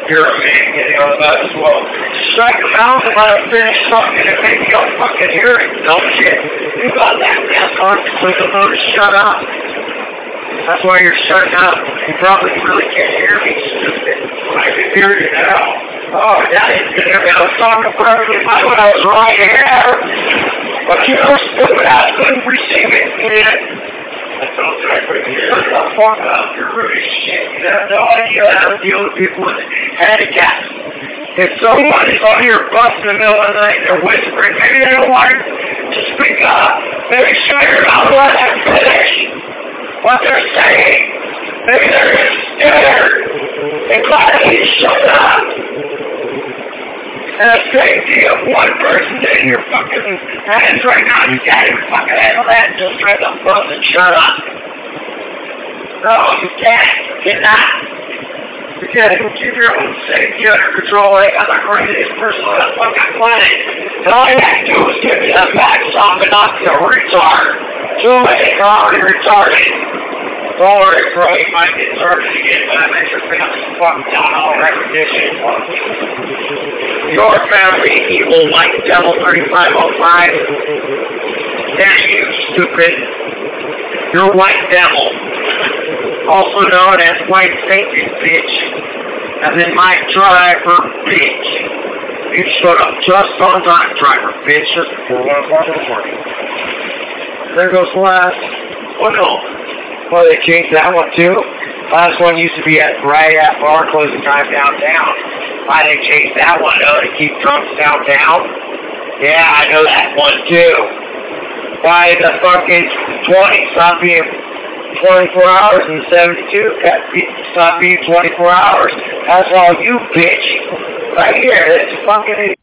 You're a man getting on the bus. Well, strike him out and let him finish talking and maybe you'll fucking hear it. Dumb shit. You got that mask on so you know to shut up. That's why you're shutting up. You probably really can't hear me, stupid. I can hear you now. Oh, that is good. I was talking perfectly fine when I was right here. But you were stupid. I couldn't receive it, man. That's all right with you. Shut the fuck up. You're really shit. You have no idea how to deal with people with handicaps. If someone is on your bus in the middle of the night, they're whispering, maybe they don't want to speak up. Maybe shut your mouth and let them finish what they're saying. Maybe they're scared. They're glad to be shut up. And I'm saying to you, one person in your fucking hands right now, you can't even fucking handle that. Just try the phone and shut up. No, you can't. You're not. You can't even keep your own safety under control. Like I'm the greatest person on the fucking planet. And all you have to do is give me that back song and not be a retard. Too late, you're already retarded. Don't worry, bro, you might get started again, but I bet you're finna fuck down all recognition. Your family evil like Devil 3505. Damn you, stupid. You're White Devil. Also known as White Satan, bitch. And then Mike Driver, bitch. You showed up just on time, Driver, bitch. Just before 1 o'clock in the morning. There goes the last. Oh no. Well, they changed that one too. Last one used to be right at bar closing time downtown. Why they changed that one though to keep drunks downtown? Yeah, I know that one too. Why the fucking 20 stop being 24 hours and 72 stop being 24 hours? That's all you, bitch. Right here, it's fucking